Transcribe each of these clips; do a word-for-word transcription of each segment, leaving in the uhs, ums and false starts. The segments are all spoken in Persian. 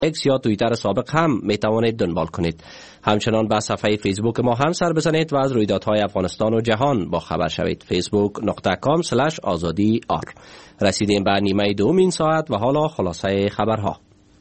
اکس یا توییتر سابق هم می توانید دنبال کنید. همچنان به صفحه فیسبوک ما هم سر بزنید و از رویدادهای افغانستان و جهان با خبر شوید. فیسبوک دات کام اسلش آزادی آر. رسیدیم به نیمه دوم این ساعت و حالا خلاصه خبرها.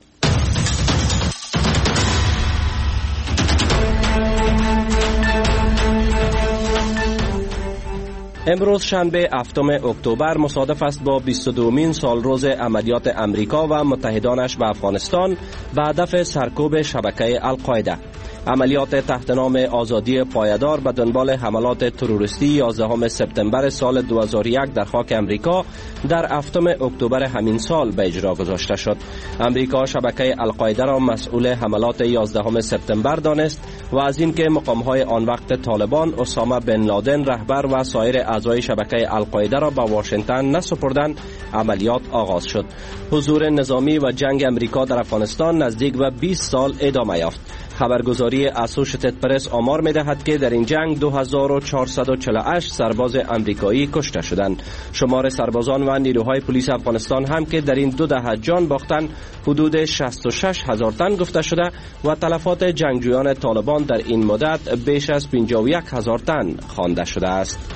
امروز شنبه هفتم اکتبر مصادف است با بیست و دومین سالروز عملیات امریکا و متحدانش به افغانستان به هدف سرکوب شبکه القاعده. عملیات تحت نام آزادی پایدار به دنبال حملات تروریستی یازدهم سپتامبر سال دو هزار و یک در خاک امریکا در هفتم اکتبر همین سال به اجرا گذاشته شد. امریکا شبکه القاعده را مسئول حملات یازدهم سپتامبر دانست و از اینکه مقام‌های آن وقت طالبان اسامه بن لادن رهبر و سایر اعضای شبکه القاعده را به واشنگتن نسپردند، عملیات آغاز شد. حضور نظامی و جنگ امریکا در افغانستان نزدیک به بیست سال ادامه یافت. خبرگزاری اسوشیتد پرس آمار می‌دهد که در این جنگ دو هزار و چهارصد و چهل و هشت سرباز امریکایی کشته شدند. شمار سربازان و نیروهای پلیس افغانستان هم که در این دو دهه جان باختند حدود شصت و شش هزار تن گفته شده و تلفات جنگجویان طالبان در این مدت بیش از پنجاه و یک هزار تن خوانده شده است.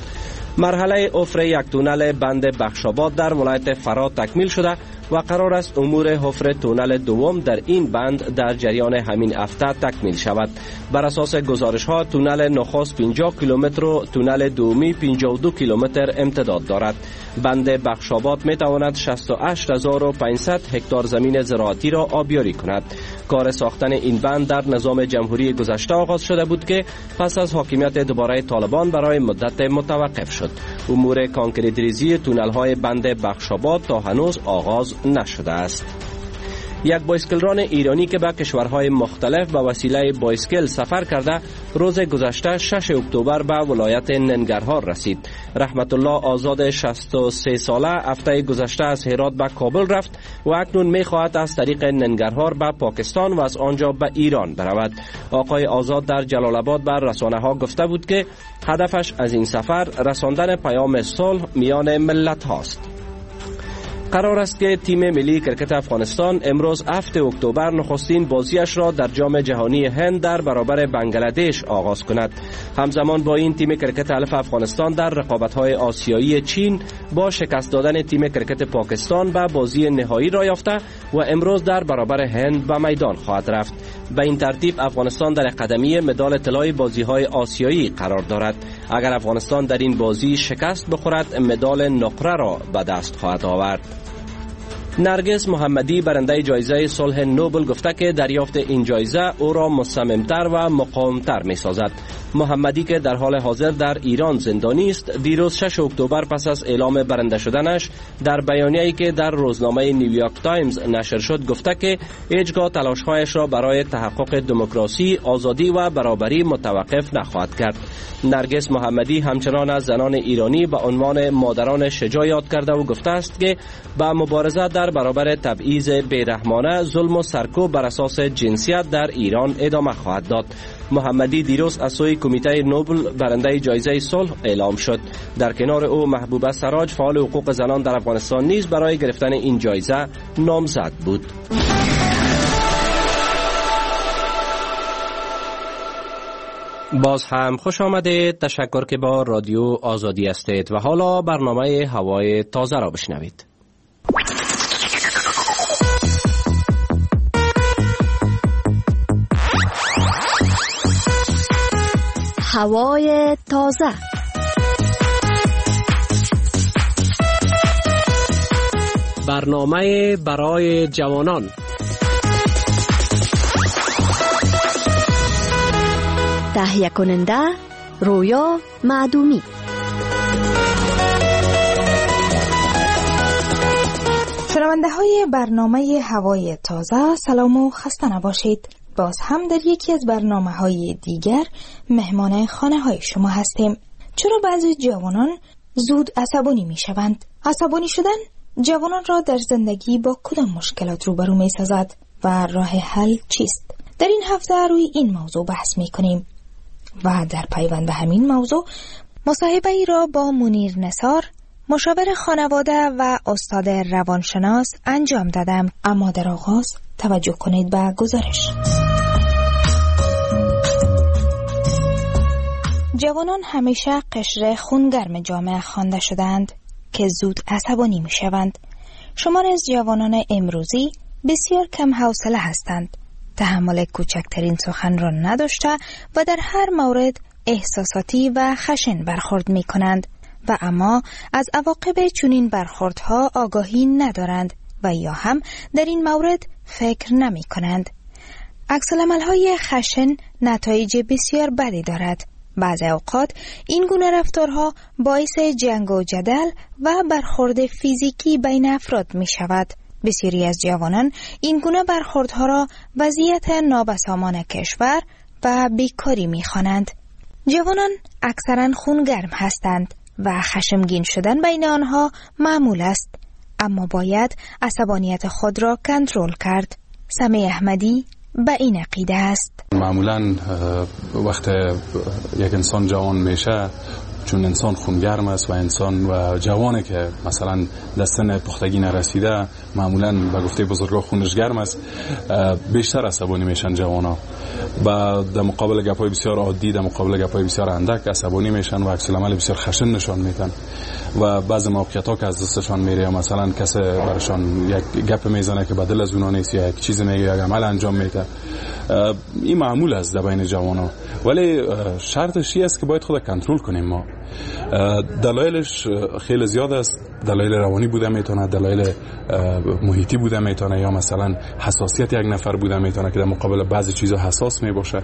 مرحله حفر یک تونل بند بخشاباد در ولایت فرا تکمیل شده و قرار است امور حفر تونل دوم در این بند در جریان همین هفته تکمیل شود. بر اساس گزارش ها تونل نخست پنجاه کیلومتر و تونل دومی پنجاه و دو کیلومتر امتداد دارد. بند بخشاباد می تواند شصت و هشت هزار و پانصد هکتار زمین زراعتی را آبیاری کند. کار ساختن این بند در نظام جمهوری گذشته آغاز شده بود که پس از حاکمیت دوباره طالبان برای مدت متوقف شد. امور کانکریت ریزی تونل های بند بخشاباد تا هنوز آغاز نشده است. یک بایسکلران ایرانی که به کشورهای مختلف به وسیله بایسکل سفر کرده روز گذشته شش اکتبر به ولایت ننگرهار رسید. رحمت الله آزاد شصت و سه ساله هفته گذشته از هرات به کابل رفت و اکنون می‌خواهد از طریق ننگرهار به پاکستان و از آنجا به ایران برود. آقای آزاد در جلال آباد بر رسانه‌ها گفته بود که هدفش از این سفر رساندن پیام صلح میان ملت هاست. قرار است که تیم ملی کرکت افغانستان امروز هفتم اکتبر نخستین بازیش را در جام جهانی هند در برابر بنگلادش آغاز کند. همزمان با این تیم کرکت الف افغانستان در رقابت‌های آسیایی چین با شکست دادن تیم کرکت پاکستان به بازی نهایی را یافته و امروز در برابر هند به میدان خواهد رفت. به این ترتیب افغانستان در قدمی مدال طلای بازی‌های آسیایی قرار دارد. اگر افغانستان در این بازی شکست بخورد مدال نقره را به دست خواهد آورد. نرگس محمدی برنده جایزه صلح نوبل گفته که دریافت این جایزه او را مصممتر و مقاومتر می سازد. محمدی که در حال حاضر در ایران زندانی است دیروز شش اکتبر پس از اعلام برنده شدنش در بیانیه‌ای که در روزنامه نیویورک تایمز نشر شد گفته که هیچگاه تلاش‌هایش را برای تحقق دموکراسی، آزادی و برابری متوقف نخواهد کرد. نرگس محمدی همچنان از زنان ایرانی به عنوان مادران شجاع یاد کرده و گفته است که با مبارزه در برابر تبعیض بیرحمانه، ظلم و سرکوب بر اساس جنسیت در ایران ادامه خواهد داد. محمدی دیروز از سوی کمیته نوبل برنده جایزه صلح اعلام شد. در کنار او محبوبه سراج فعال حقوق زنان در افغانستان نیز برای گرفتن این جایزه نامزد بود. باز هم خوش آمدید. تشکر که با رادیو آزادی هستید و حالا برنامه هوای تازه را بشنوید. هوای تازه. برنامه برای جوانان. تهیه کننده رویا معدومی. شنونده های برنامه هوای تازه سلام و خسته نباشید. باز هم در یکی از برنامه های دیگر مهمان خانه های شما هستیم. چرا بعضی جوانان زود عصبانی می شوند؟ عصبانی شدن جوانان را در زندگی با کدام مشکلات روبرو می سازد و راه حل چیست؟ در این هفته روی این موضوع بحث می کنیم و در پیوند به همین موضوع مصاحبه ای را با منیر نثار، مشاور خانواده و استاد روانشناس انجام دادم. اما در آغاز توجه کنید به گزارش. جوانان همیشه قشر خونگرم جامعه خوانده شدند که زود عصبانی می شوند. شمار از جوانان امروزی بسیار کم حوصله هستند. تحمل کوچکترین سخن را نداشته و در هر مورد احساساتی و خشن برخورد می کنند و اما از عواقب چنین برخوردها آگاهی ندارند و یا هم در این مورد فکر نمی کنند. عکس‌العمل‌های خشن نتایج بسیار بدی دارد. بعضی اوقات این گونه رفتارها باعث جنگ و جدل و برخورد فیزیکی بین افراد می شود. بسیاری از جوانان این گونه برخوردها را وضعیت نابسامان کشور و بیکاری می خوانند. جوانان اکثرا خونگرم هستند و خشمگین شدن بین آنها معمول است، اما باید عصبانیت خود را کنترل کرد. سمی احمدی به این عقیده است. معمولا وقت یک انسان جوان میشه، چون انسان خونگرم است و انسان و جوانه که مثلا در سن پختگی نرسیده، معمولا به گفته بزرگا خونش گرم است، بیشتر عصبانی میشن جوانا و در مقابل گپای بسیار عادی، در مقابل گپای بسیار اندک عصبانی میشن و عکس العمل بسیار خشن نشان میدن و بعضی موقعیت ها که از دستشان میره، مثلا کسی برشان یک گپ میزنه که بدل از اونا نیست یا یک چیز میگه یا عمل انجام میده. این معمول است در بین جوانا، ولی شرطش این است که باید خود کنترل کنیم. ما دلایلش خیلی زیاد است. دلایل روانی بوده میتونه، دلایل محیطی بوده میتونه، یا مثلا حساسیت یک نفر بوده میتونه که در مقابل بعضی چیزا حساس میباشه.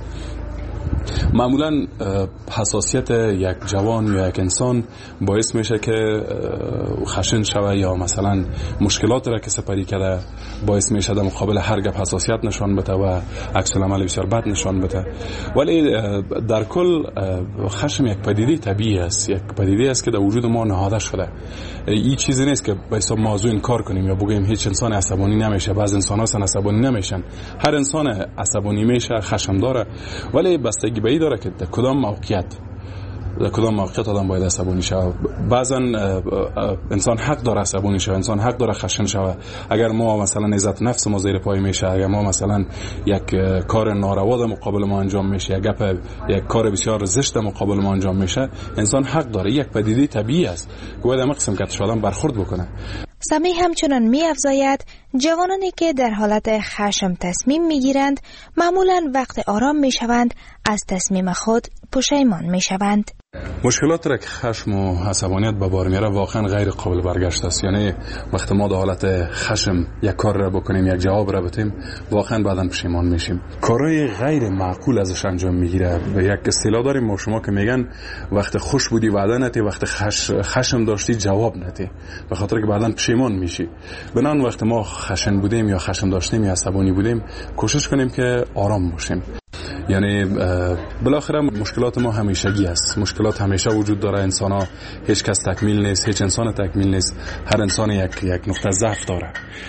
معمولا حساسیت یک جوان یا یک انسان باعث میشه که خشن شوه یا مثلا مشکلات را که سپری کرده باعث میشه در مقابل هر گپ حساسیت نشان بده و عکس العمل بسیار بد نشان بده. ولی در کل خشم یک پدیده طبیعی است، یک پدیده است که در وجود ما نهاده شده. این چیزی نیست که به حساب موضوع انکار کنیم یا بگیم هیچ انسان عصبانی نمیشه. بعض انسان ها عصبانی نمیشن. هر انسان عصبانی میشه، خشم داره، ولی بستگی به این داره که در کدام موقعیت در کدام موقعیت آدم باید عصبانی شود. بعضا انسان حق داره عصبانی شود، انسان حق داره خشن شود. اگر ما مثلا عزت نفس ما زیر پای میشه، اگر ما مثلا یک کار ناروا در مقابل ما انجام میشه، یک گپ یک کار بسیار زشت در مقابل ما انجام میشه، انسان حق داره. یک پدیده طبیعی است که باید هم قسم که آدم برخورد بکنه. سمی همچنان می افزاید جوانانی که در حالت خشم تصمیم می گیرند معمولا وقت آرام می شوند از تصمیم خود پشیمان می شوند. مشکلات را که خشم و عصبانیت به بار میاره واقعا غیر قابل برگشت است. یعنی وقتی ما در حالت خشم یک کار را بکنیم، یک جواب را بدیم، واقعا بعداً پشیمان میشیم. کارهای غیر معقول ازش انجام میگیره. و یک اصطلاح داریم ما شما که میگن وقتی خوش بودی وعده نتی، وقتی خش... خشم داشتی جواب نتی، به خاطر که بعداً پشیمان میشی. بنان وقتی ما خشن بودیم یا خشم داشتیم یا عصبانی بودیم، کوشش کنیم که آرام باشیم. یعنی بالاخره مشکلات ما همیشگی است. مشکلات همیشه وجود داره. انسان ها هیچ کس تکمیل نیست، هیچ انسان تکمیل نیست. هر انسان یک یک نقطه ضعف داره.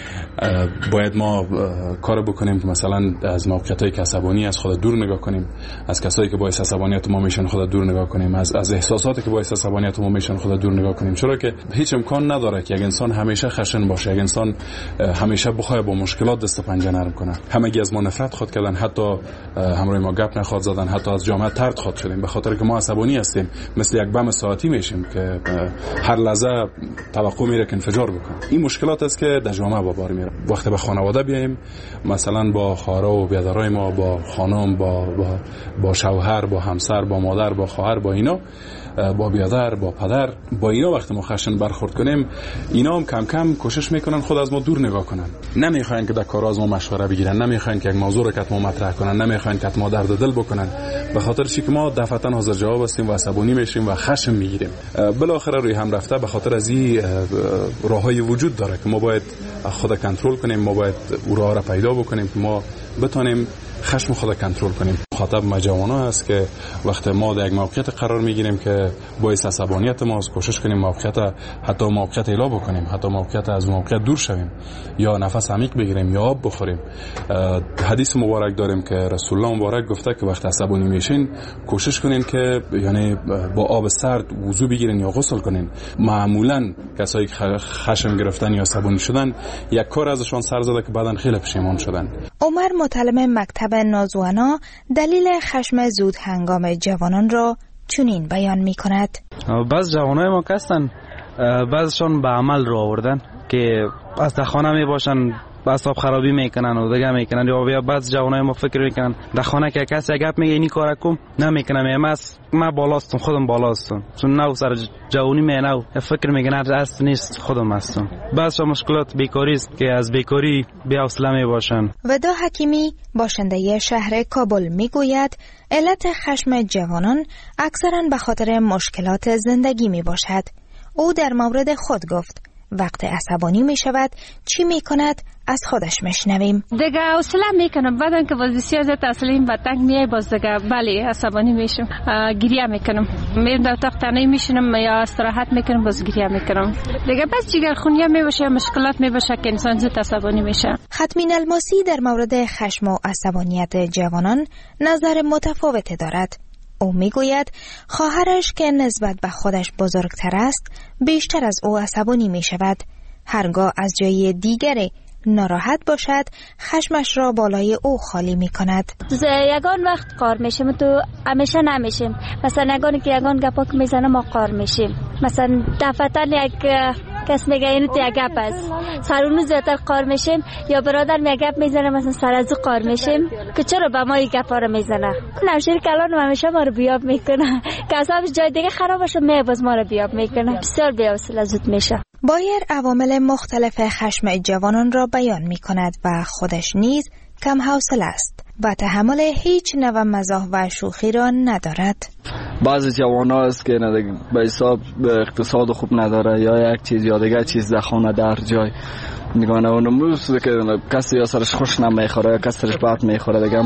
باید ما کار بکنیم که مثلا از موقعیتایی که عصبانی از خود دور نگاه کنیم، از کسایی که باعث عصبانیت ما میشن خود دور نگاه کنیم، از از احساساتی که باعث عصبانیت ما میشن خود دور نگاه کنیم. چرا که هیچ امکان نداره که یک انسان همیشه خشن باشه، یک انسان همیشه بخواد با مشکلات دست و پنجه نرم کنه. همگی از ما نفرت خود کردن، حتی همراه ما گپ نخواد زدن، حتی از جامعه طرد خود شدیم به خاطر که ما عصبانی هستیم. مثل یک بم ساعتی میشیم که هر لحظه توقع میره که انفجار بکنه. این مشکلات است که در جامعه با بار میره. وقتی به خانواده بیایم، مثلا با خواهرها و برادرای ما، با خانم، با با با شوهر، با همسر، با مادر، با خواهر، با اینا، با برادر، با پدر، با اینا وقتی ما خشن برخورد کنیم، اینا هم کم کم کوشش میکنن خود از ما دور نگاه کنن. نمیخواین که در کار از ما مشوره بگیرن، نمیخواین که یک موضوع رو که ما مطرح کنن، نمیخواین که ما درد دل بکنن، به خاطر چی که ما دفعتا حاضر جواب هستیم و عصبانی میشیم و خشم میگیریم. بالاخره روی هم رفته به خاطر از این راههای وجود داره که ما باید خود کنترل کنیم، ما باید او راه را پیدا بکنیم که ما بتونیم خشم خود کنترل کنیم. مخاطب ما جوانا است که وقتی ما در یک موقعیت قرار میگیریم که باعث عصبانیت ماست، کوشش کنیم موقعیت حتی موقعیت الا بکنیم، حتی موقعیت از موقعیت دور شویم یا نفس عمیق بگیریم یا آب بخوریم. حدیث مبارک داریم که رسول الله مبارک گفته که وقتی عصبانی میشین کوشش کنین که یعنی با آب سرد وضو بگیرین یا غسل کنین. معمولا کسایی که خشم گرفتن یا عصبانی شدن یک کار ازشان سر زده که بعداً خیلی پشیمان شدن. عمر متعلم مکتب نازوانا دلیل خشم زود هنگام جوانان را چنین بیان می کند. بعض جوانای ما هستن بعضشان به عمل رو آوردن که از در خانه می باشن اعصاب خرابی میکنن و دیگه میکنن، یا بعض جوانای ما فکر میکنن در خانه که کسی گپ میگه اینی کارا کن نمیکنم، من من بالاستم خودم بالاستم چون نو سر جوانی می نو فکر میکنن اصل نیست خودم هستم. بعض مشکلات بیکاری است که از بیکاری بی حوصله می باشن. ودا حکیمی باشنده شهر کابل میگوید علت خشم جوانان اکثرا به خاطر مشکلات زندگی می باشد. او در مورد خود گفت وقت عصبانی می شود چی می کند از خودش میشنویم. دیگه حوصله میکنم بعدن که باز بسیار زیاد تسلیم و تنگ میای باز دیگه بله عصبانی میشم، گریه میکنم، میرم در اتاق تنهایی میشینم یا استراحت میکنم باز گریه میکنم. دیگه بس جگرخونی میباشه مشکلات میباشه که انسان زود عصبانی میشه. ختمین الماسی در مورد خشم و عصبانیت جوانان نظر متفاوت دارد. او میگوید خواهرش که نسبت به خودش بزرگتر است بیشتر از او عصبانی می شود. هرگاه از جای دیگری ناراحت باشد خشمش را بالای او خالی می کند. یگان وقت قار میشیم تو همیشه نمیشیم، مثلا یگانی که یگان گپا که میزنه ما قار میشیم، مثلا دفتر یک کس میگه اینو تو یک گپ است سرونو زیادتر قار میشیم، یا برادر می گپ میزنه مثلا سر از قار میشیم که چرا به ما یک گپا رو میزنه. نمشیر کلان همیشه ما رو بیاب میکنه که اصابش جای دیگه خراب باشه می باز ما رو بیاب میکنه، بسیار بی‌حوصله زود میشه. بایر عوامل مختلف خشم جوانان را بیان می کند و خودش نیز کم حوصله است و تحمل هیچ نوع مزاح و شوخی را ندارد. بعضی جوانا است که به حساب اقتصاد خوب نداره یا یک چیز یا دیگه چیز در خانه در جای نگانه اونم است که کسی یا سرش خوش نمیخوره یا کسی سرش بد میخوره دیگه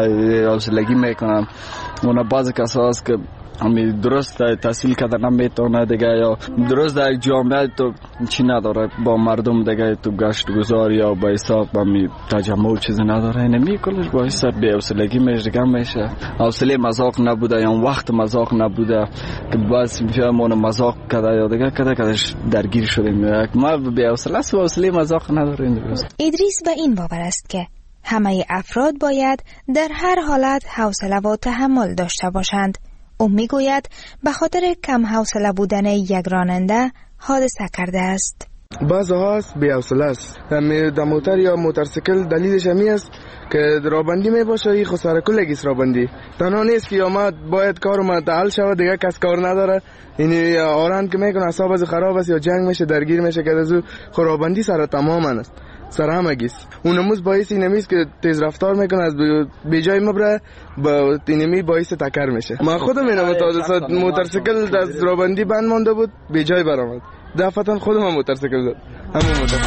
حوصلگی میکنن. اون بعضی کسا است که همی درست تحصیل کرده نمیتونه دیگه یا درست در یک جامعه تو چی نداره با مردم دیگه تو گشت گذار یا با حساب همی تجمع چیزی نداره نمی کلش با حساب بی حوصلگی میشه دیگه میشه. حوصله مذاق نبوده یا وقت مذاق نبوده که بس میفهمونه مذاق کرده یا دیگه کرده کدش درگیر شدیم ما بی حوصله است و حوصله مذاق نداره. ادریس به این باور است که همه افراد باید در هر حالت حوصله و تحمل داشته باشند. او میگوید به خاطر کم حوصله بودن یک راننده حادثه کرده است. بعض هاست بی حوصله است. در موتر یا موتورسیکل دلیلش همی است که رابندی می باشه ای خساره کلگیست رابندی. تنها نیست که یا ما باید کار ما تعال شود دیگه کس کار نداره این آران که میکنه اصاب از خراب است یا جنگ میشه درگیر میشه که از خرابندی سر تماما است سر همگیست. اونموز باعث اینمیست که تیز رفتار میکنه از به جای مبره با اینمی باعث تکر میشه. ما خودم اینم تا موتورسیکل از رابندی بند مونده بود به جای برآمد دفعتا خودم هم موتورسیکل زد همون موتور.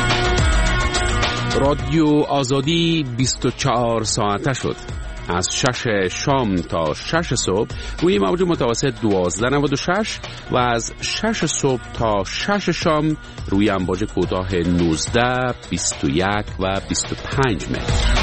رادیو آزادی بیست و چهار ساعته شد از شش شام تا شش صبح روی موج متوسط دوازده نود و شش و از شش صبح تا شش شام روی امواج کوتاه نوزده، بیست و یک و بیست و پنج متر.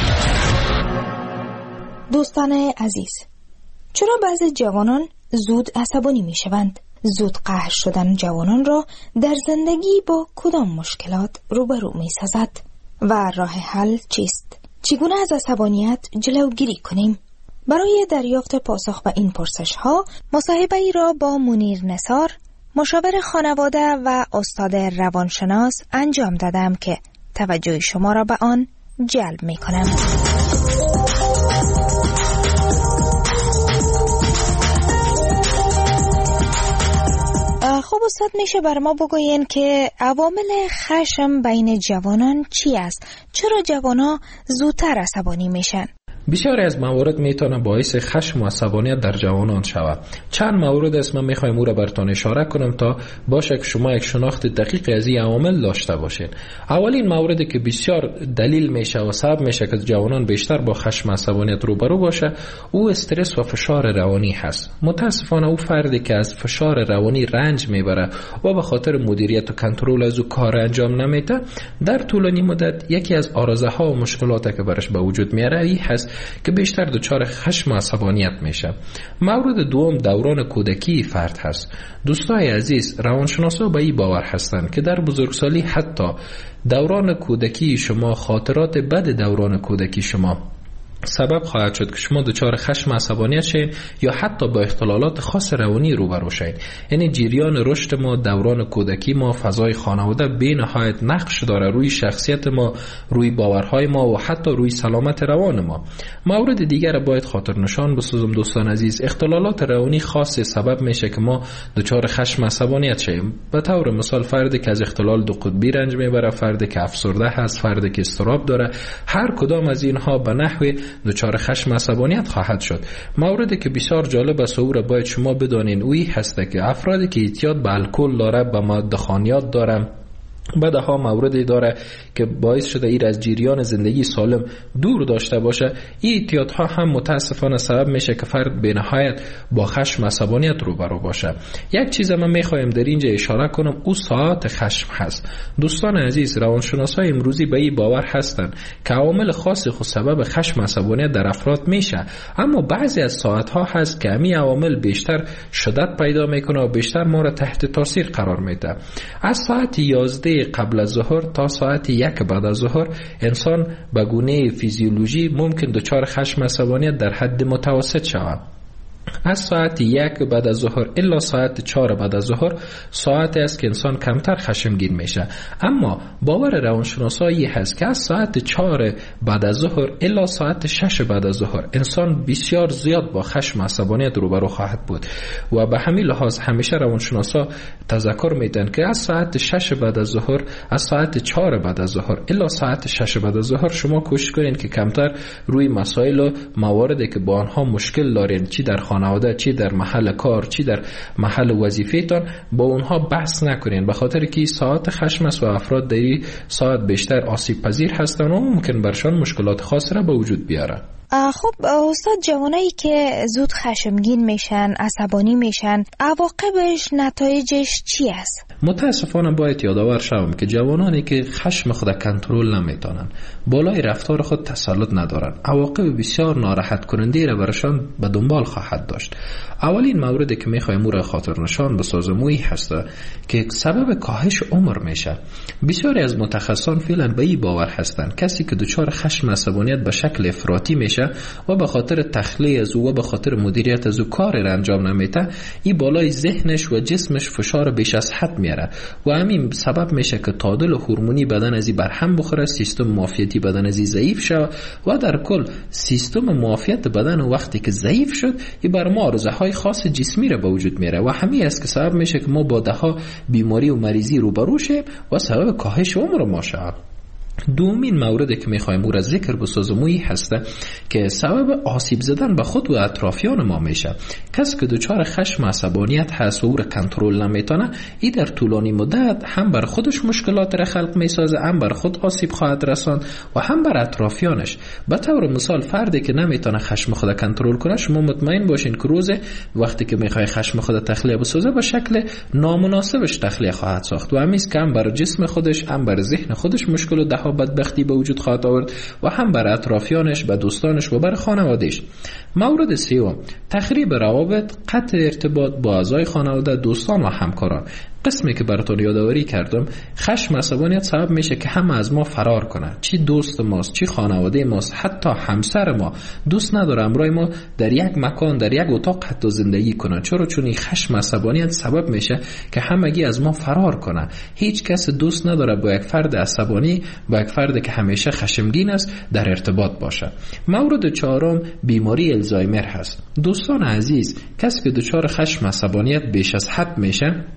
دوستان عزیز، چرا بعضی جوانان زود عصبانی می شوند؟ زود قهر شدن جوانان را در زندگی با کدام مشکلات روبرو می سازد و راه حل چیست؟ چگونه از عصبانیت جلوگیری کنیم؟ برای دریافت پاسخ به این پرسش ها مصاحبه ای را با منیر نثار، مشاور خانواده و استاد روانشناس انجام دادم که توجه شما را به آن جلب می کنم. خب استاد میشه بر ما بگوین که عوامل خشم بین جوانان چی است؟ چرا جوانا زودتر عصبانی میشن؟ بسیاری از موارد میتونه باعث خشم و عصبانیت در جوانان شود. چند مورد است من میخوایم او را براتون اشاره کنم تا باشه که شما یک شناخت دقیق از این عوامل داشته باشین. اولین موردی که بسیار دلیل میشه و سبب میشه که جوانان بیشتر با خشم و عصبانیت روبرو باشه، او استرس و فشار روانی هست. متاسفانه او فردی که از فشار روانی رنج میبره و به خاطر مدیریت و کنترل از او کار انجام نمیده، در طولانی مدت یکی از آرزه ها و مشکلاتی که برش به وجود میاره این هست که بیشتر دچار خشم و عصبانیت میشه. مورد دوم دوران کودکی فرد هست. دوستای عزیز، روانشناسا به این باور هستند که در بزرگسالی حتی دوران کودکی شما، خاطرات بد دوران کودکی شما سبب خواهد شد که شما دچار خشم و عصبانیت شید یا حتی با اختلالات خاص روانی روبرو شید. یعنی جریان رشد ما، دوران کودکی ما، فضای خانواده به نهایت نقش داره روی شخصیت ما، روی باورهای ما و حتی روی سلامت روان ما. مورد دیگر باید خاطر نشان بسازم دوستان عزیز، اختلالات روانی خاص سبب میشه که ما دچار خشم و عصبانیت شیم. به طور مثال فردی که از اختلال دو قطبی رنج میبره، فردی که افسرده هست، فردی که اضطراب داره، هر کدام از اینها به نحوی دچار خشم و عصبانیت خواهد شد. موردی که بسیار جالب است و را باید شما بدانین اوی هست که افرادی که اعتیاد به الکل داره، به مواد خانیات داره، بعدها موردی داره که باعث شده ایر از جریان زندگی سالم دور داشته باشه، این اعتیادها هم متاسفانه سبب میشه که فرد به نهایت با خشم و عصبانیت روبرو باشه. یک چیز من میخوایم در اینجا اشاره کنم، او ساعت خشم هست. دوستان عزیز، روانشناسای امروزی به این باور هستند که عوامل خاصی خود سبب خشم و عصبانیت در افراد میشه، اما بعضی از ساعتها هست که همین عوامل بیشتر شدت پیدا میکنه و بیشتر ما را تحت تاثیر قرار میده. از ساعت یازده قبل از ظهر تا ساعت یک بعد از ظهر انسان به گونه فیزیولوژی ممکن دچار خشم و عصبانیت در حد متوسط شود. از ساعت یک بعد از ظهر الا ساعت چهار بعد از ظهر ساعتی است که انسان کمتر خشمگین میشه. اما باور روانشناسایی هست که از ساعت چهار بعد از ظهر الا ساعت شش بعد از ظهر انسان بسیار زیاد با خشم و عصبانیت روبرو خواهد بود و به همین لحاظ همیشه روانشناسا تذکر میدن که از ساعت شش بعد از ظهر، از ساعت چهار بعد از ظهر الا ساعت شش بعد از ظهر شما کوشش کنین که کمتر روی مسائل و مواردی که با آنها مشکل دارین، چی در خانواده، چی در محل کار، چی در محل وظیفه‌تان، با اونها بحث نکنین، به خاطر که ساعت خشم است و افراد در این ساعت بیشتر آسیب پذیر هستند و ممکن برشان مشکلات خاص را به وجود بیاره. خب استاد، جوانایی که زود خشمگین میشن، عصبانی میشن، عواقبش، نتایجش چی است؟ متاسفانه باید یادآور شوم که جوانانی که خشم خود کنترل نمیتونن، بالای رفتار خود تسلط ندارن، عواقب بسیار ناراحت کننده را برشان به دنبال خواهد داشت. اولین موردی که میخوایم او را خاطر نشان بسازم اوی هست که سبب کاهش عمر میشه. بسیاری از متخصصان فعلا به این باور هستند کسی که دچار خشم عصبانیت به شکل افراطی میشه و به خاطر تخلیه از او و به خاطر مدیریت از او کار را انجام نمیده، این بالای ذهنش و جسمش فشار بیش از حد میاره و همین سبب میشه که تعادل هورمونی بدن از این برهم بخوره، سیستم معافیتی بدن از این ضعیف شود و در کل سیستم معافیت بدن وقتی که ضعیف شد این بر ما آرزه‌های خاص جسمی را به وجود میاره و همین است که سبب میشه که ما با دهها بیماری و مریضی روبرو شیم و سبب کاهش عمر ما شود. دومین موردی که میخوایم او را ذکر بسازم اوی هسته که سبب آسیب زدن به خود و اطرافیان ما میشه. کسی که دچار خشم و عصبانیت هست و او را کنترل نمیتونه، این در طولانی مدت هم بر خودش مشکلات را خلق میسازه، هم بر خود آسیب خواهد رساند و هم بر اطرافیانش. به طور مثال فردی که نمیتونه خشم خود کنترل کنه، شما مطمئن باشین که روز وقتی که میخوای خشم خود تخلیه بسازه به شکل نامناسبش تخلیه خواهد ساخت و همین که هم بر جسم خودش، هم بر ذهن خودش مشکل و ده بدبختی به وجود خواهد آورد و هم بر اطرافیانش، به دوستانش و بر خانوادهش. مورد سوم، تخریب روابط، قطع ارتباط با اعضای خانواده، دوستان و همکاران. قسمی که براتون یادآوری کردم، خشم عصبانیت سبب میشه که همه از ما فرار کنه، چی دوست ماست، چی خانواده ماست، حتی همسر ما دوست نداره همراه ما در یک مکان، در یک اتاق حتی زندگی کنه. چرا؟ چون این خشم عصبانیت سبب میشه که همگی از ما فرار کنه. هیچ کس دوست نداره با یک فرد عصبانی، با یک فرد که همیشه خشمگین است در ارتباط باشه. مورد چهارم، بیماری الزایمر هست. دوستان عزیز، کسی که دچار خشم عصبانیت بیش از حد میشه،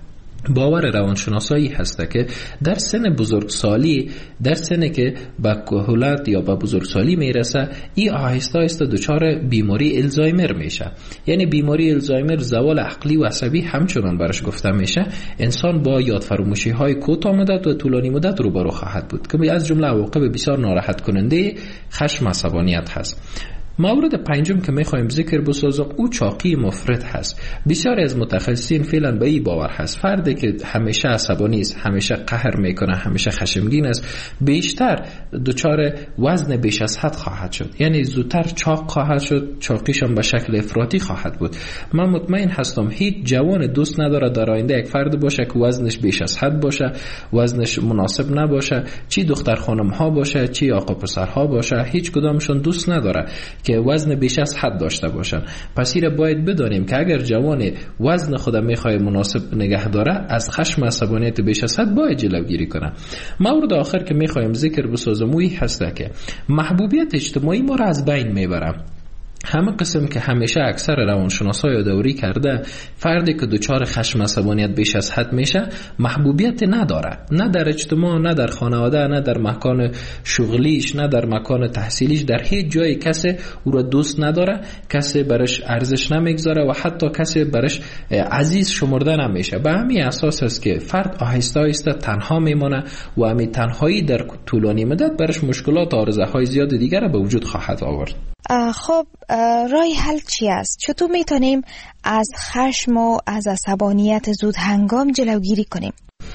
باور روانشناسایی هست که در سن بزرگسالی، در سن که به کهولت یا به بزرگسالی میرسه، این آهسته آهسته دچار بیماری الزایمر میشه. یعنی بیماری الزایمر زوال عقلی و عصبی همچنان برش گفته میشه. انسان با یاد فراموشی های کوتاه مدت و طولانی مدت روبرو خواهد بود که از جمله عواقب بسیار ناراحت کننده خشم عصبانیت هست. مورد پنجم که میخوایم ذکر بسازم او چاقی مفرط هست. بسیاری از متخصصین فعلا به این باور هست فردی که همیشه عصبانی است، همیشه قهر میکنه، همیشه خشمگین است، بیشتر دچار وزن بیش از حد خواهد شد. یعنی زودتر چاق خواهد شد، چاقیش هم به شکل افراطی خواهد بود. من مطمئن هستم هیچ جوان دوست نداره در آینده یک فرد باشه که وزنش بیش از حد باشه، وزنش مناسب نباشه، چی دختر خانم ها باشه چی آقا پسر ها باشه، هیچ کدامشون دوست نداره که وزن بیش از حد داشته باشن. پس این باید بدانیم که اگر جوان وزن خود میخواد مناسب نگه داره، از خشم عصبانیت بیش از حد باید جلوگیری کنه. مورد آخر که میخوایم ذکر بسازم اوی هست که محبوبیت اجتماعی ما را از بین میبره. همه قسم که همیشه اکثر روانشناسا یادآوری کرده فردی که دچار خشم عصبانیت بیش از حد میشه محبوبیت نداره، نه در اجتماع، نه در خانواده، نه در مکان شغلیش، نه در مکان تحصیلیش، در هیچ جای کسی او را دوست نداره، کسی برش ارزش نمیگذاره و حتی کسی برش عزیز شمرده نمیشه. به همین اساس است که فرد آهسته آهسته تنها میمونه و همین تنهایی در طولانی مدت برش مشکلات و آرزوهای زیاد دیگر به وجود خواهد آورد. خب راه حل چی است؟ چطور میتونیم از خشم و از عصبانیت زود هنگام جلوگیری کنیم؟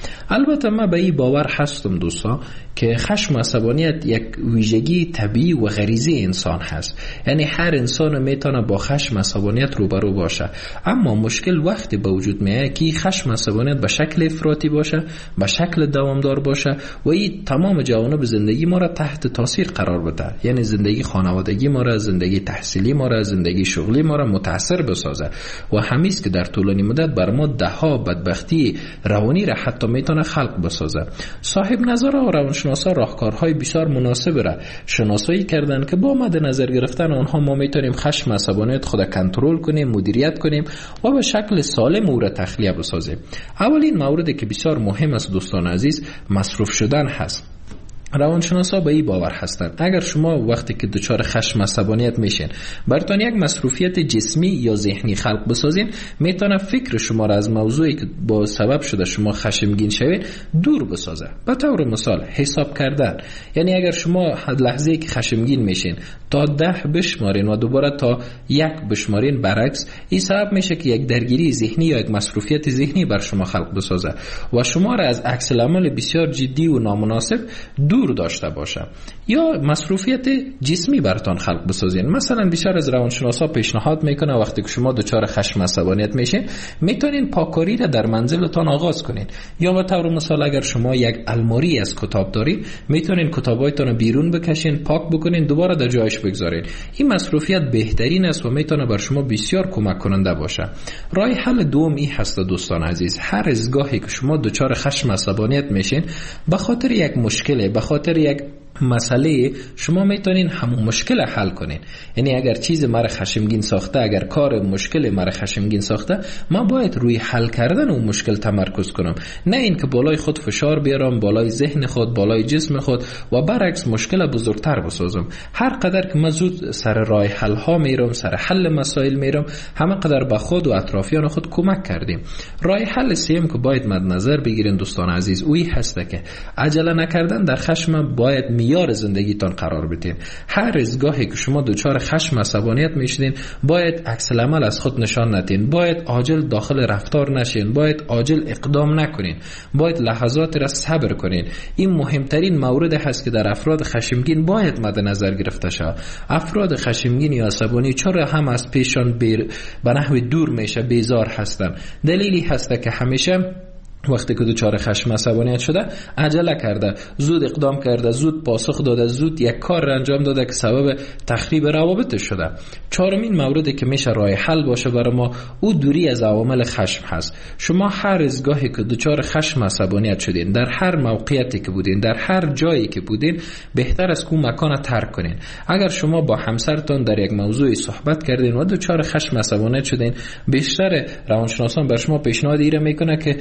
البته من به این باور هستم دوستا که خشم و عصبانیت یک ویژگی طبیعی و غریزی انسان هست. یعنی هر انسان میتونه با خشم و عصبانیت روبرو باشه، اما مشکل وقتی به وجود میاد که خشم و عصبانیت به شکل افراطی باشه، به شکل دوامدار باشه و این تمام جوانب زندگی ما را تحت تاثیر قرار بده. یعنی زندگی خانوادگی ما را، زندگی تحصیلی ما را، زندگی شغلی ما را متاثر بسازه و همیست که در طولانی مدت بر ما ده ها بدبختی روانی را حتی میتونه خلق بسازه. صاحب نظر و روانشناسا راهکارهای بسیار مناسب را شناسایی کردن که با مد نظر گرفتن آنها ما میتونیم خشم و عصبانیت خود کنترل کنیم، مدیریت کنیم و به شکل سالم او را تخلیه بسازیم. اولین موردی که بسیار مهم است دوستان عزیز، مصروف شدن هست. روانشناسا به این باور هستند اگر شما وقتی که دچار خشم عصبانیت میشین براتون یک مصروفیت جسمی یا ذهنی خلق بسازین، میتونه فکر شما را از موضوعی که با سبب شده شما خشمگین شوید دور بسازه. به طور مثال حساب کردن، یعنی اگر شما لحظه‌ای که خشمگین میشین تا ده بشمارین و دوباره تا یک بشمارین، برعکس این سبب میشه که یک درگیری ذهنی یا یک مصروفیت ذهنی بر شما خلق بسازه و شما را از عکس العمل بسیار جدی و نامناسب دور داشته باشه. یا مصروفیت جسمی براتون خلق بسازین. مثلا بسیار از روانشناسا پیشنهاد میکنه وقتی که شما دچار خشم عصبانیت میشین میتونین پاککاری را در منزلتان آغاز کنین. یا به طور مثال اگر شما یک الماری از کتاب دارید میتونین کتابایتون رو بیرون بکشین، پاک بکنین، دوباره در جایش بگذارین. این مصروفیت بهترین است و میتونه بر شما بسیار کمک کننده باشه. راه حل دوم این هست دوستان عزیز، هر از گاهی که شما دچار خشم عصبانیت میشین به خاطر یک مشکل، به خاطر یک مسئله، شما میتونین همون مشکل حل کنین. یعنی اگر چیز مرا خشمگین ساخته، اگر کار مشکل مرا خشمگین ساخته، من باید روی حل کردن اون مشکل تمرکز کنم، نه این که بالای خود فشار بیارم، بالای ذهن خود، بالای جسم خود و برعکس مشکل بزرگتر بسازم. هر قدر که من زود سر راه حل ها میرم، سر حل مسائل میرم، همه قدر به خود و اطرافیان خود کمک کردیم. راه حل سوم که باید مد نظر بگیرین دوستان عزیز اوی هسته که عجله نکردن در خشم باید معیار زندگیتان قرار بدین. هر از گاهی که شما دچار خشم عصبانیت میشین باید عکس العمل از خود نشان ندین، باید عاجل داخل رفتار نشین، باید عاجل اقدام نکنین، باید لحظات را صبر کنین. این مهمترین مورد هست که در افراد خشمگین باید مد نظر گرفته شود. افراد خشمگین یا عصبانی چرا هم از پیشان بیر به نحو دور میشه، بیزار هستن؟ دلیلی هست که همیشه وقتی که دچار خشم عصبانیت شده عجله کرده، زود اقدام کرده، زود پاسخ داده، زود یک کار انجام داده که سبب تخریب روابطش شده. چهارمین موردی که میشه راه حل باشه برای ما او دوری از عوامل خشم هست. شما هر از گاهی که دچار خشم عصبانیت شدین، در هر موقعیتی که بودین، در هر جایی که بودین، بهتر است که اون مکان ترک کنین. اگر شما با همسرتون در یک موضوعی صحبت کردین و دچار خشم عصبانیت شدین، بیشتر روانشناسان بر شما پیشنهاد ایره میکنه که خوب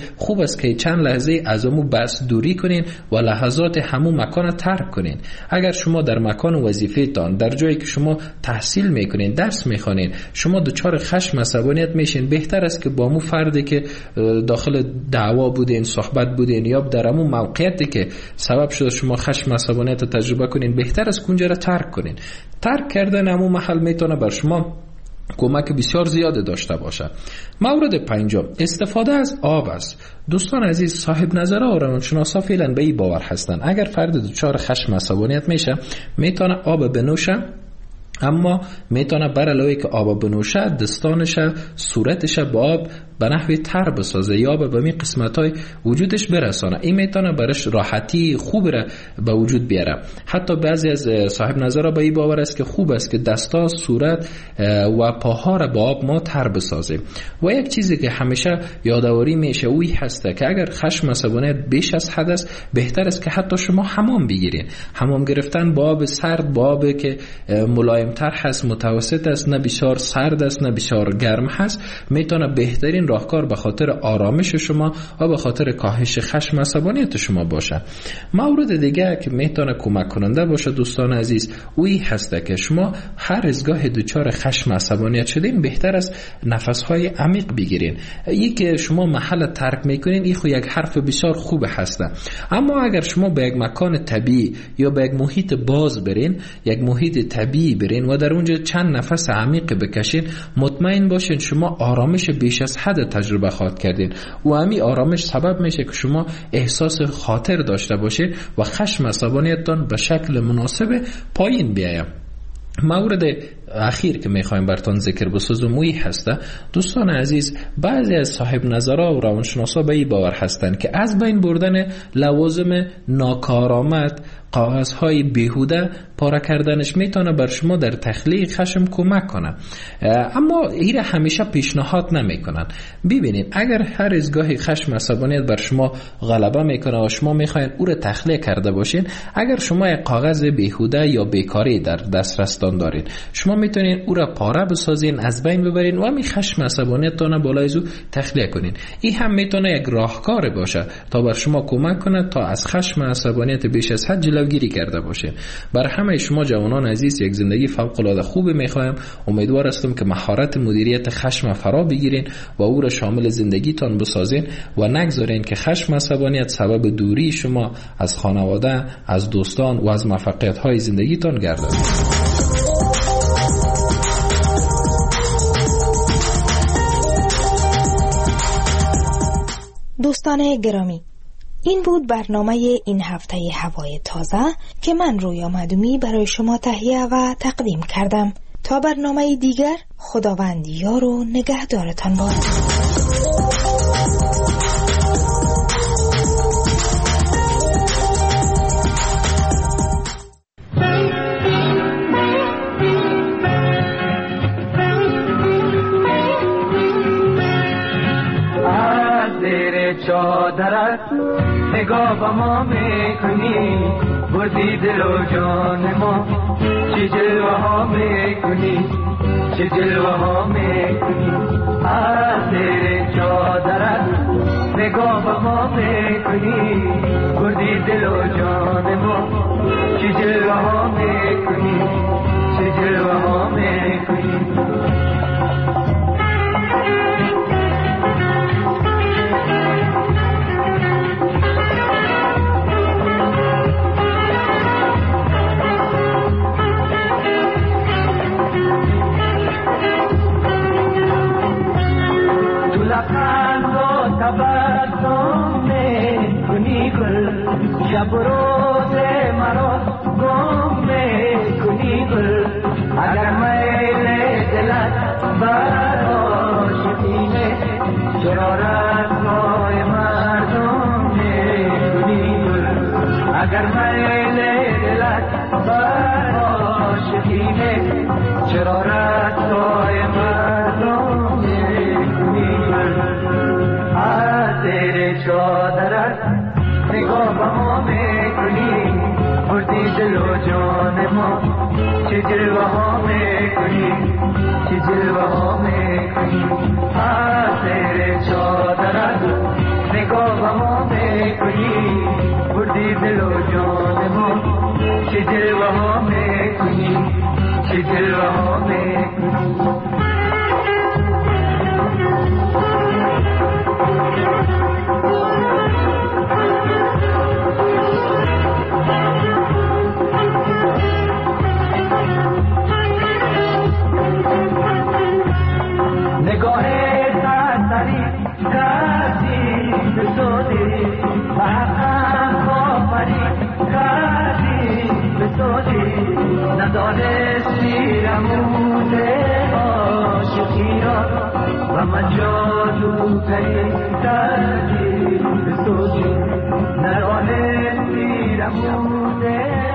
است که چند لحظه از امو بس دوری کنین و لحظات همو مکان ترک کنین. اگر شما در مکان وظیفه تان، در جایی که شما تحصیل میکنین، درس میخوانین، شما دچار خشم عصبانیت میشین، بهتر است که با مو فردی که داخل دعوا بودین، صحبت بودین یا در امو موقعیتی که سبب شده شما خشم عصبانیت تجربه کنین، بهتر است کنجا را ترک کنین. ترک کردن امو محل میتونه بر شما کمک بسیار زیاد داشته باشه. مورد پنجم استفاده از آب است. دوستان عزیز، صاحب نظرها و روانشناسا فعلا به این باور هستند اگر فرد دچار خشم عصبانیت میشه میتونه آب بنوشه، اما میتونه بر علاوه که آب بنوشه دستانش صورتش با آب به نحوی تر بسازه یا به می قسمتای وجودش برسانه. این میتونه برش راحتی خوب را به وجود بیاره. حتی بعضی از صاحب نظرها به این باور است که خوب است که دستا، صورت و پاها را با آب ما تر بسازیم. و یک چیزی که همیشه یادآوری میشه اوی هسته که اگر خشم عصبانیت بیش از حد است بهتر است که حتی شما حمام بگیرین. حمام گرفتن با آب سرد، با آب که ملایم تر هست، متوسط است، نه بسیار سرد است نه بسیار گرم هست، میتونه بهترین راهکار به خاطر آرامش شما و به خاطر کاهش خشم عصبانیت شما باشه. مورد دیگه که میتونه کمک کننده باشه دوستان عزیز اوی هسته که شما هر از گاه دچار خشم عصبانیت شدین بهتر است نفسهای عمیق بگیرین. این که شما محل ترک میکنین این خو یک حرف بسیار خوب هسته، اما اگر شما به یک مکان طبیعی یا به یک محیط باز برین، یک محیط طبیعی برین و در اونجا چند نفس عمیق بکشین، مطمئن باشین شما آرامش بیش از حد تجربه خواهد کردین و همین آرامش سبب میشه که شما احساس خاطر داشته باشید و خشم عصبانیتتان به شکل مناسب پایین بیاید. مورد اخیر که میخوایم براتون ذکر بسازم موی هسته دوستان عزیز، بعضی از صاحب نظرها و روانشناسا به این باور هستند که از بین بردن لوازم ناکارآمد، کاغذهای بیهوده پاره کردنش میتونه بر شما در تخلیه خشم کمک کنه، اما این همیشه پیشنهاد نمیکنن. ببینید اگر هر از گاهی خشم عصبانیت بر شما غلبه میکنه و شما میخواین او را تخلیه کرده باشین، اگر شما یک کاغذ بیهوده یا بیکاری در دسترستان دارین، شما میتونین او را پاره بسازین، از بین ببرین و همین خشم عصبانیتتان بالای از او تخلیه کنین. این هم میتونه یک راهکار باشه تا بر شما کمک کنه تا از خشم عصبانیت بیش از حد جلوگیری کرده باشین. برای همه شما جوانان عزیز یک زندگی فوق العاده خوب میخوایم. امیدوار هستم که مهارت مدیریت خشم فرا بگیرین و او را شامل زندگیتان بسازین و نگذارین که خشم عصبانیت سبب دوری شما از خانواده، از دوستان و از موفقیت های زندگیتان گردد. دوستان گرامی، این بود برنامه این هفته هوای تازه که من رویا معدومی برای شما تهیه و تقدیم کردم. تا برنامه دیگر، خداوند یار و نگهدارتان باد. چادرت نگاه با ما میکنی، بردی دل و جان ما، چه جلوه ها میکنی، چه جلوه ها میکنی. از زیر چادرت نگاه با ما میکنی، بردی دل و جان ما، چه جلوه ها میکنی، چه جلوه ها میکنی. شب روز مرا گم میکنی گل، اگر میل دلت بر عاشقینه، چرا رسوای مردم میکنی گل، اگر میل دلت بر عاشقینه، چرا رسوای مردم میکنی گل. از زیر چادرت نگاه با ما میکنی، بردی دل و جان ما، چه دل و جان ما چه جلوه ها میکنی چه جلوه ها میکنی نگاه سرسری کردی به سودی حقم آفری کردی به سودی ندانستی رموده عاشقی را و من جادوگری کردی به سودی ندانستی رموده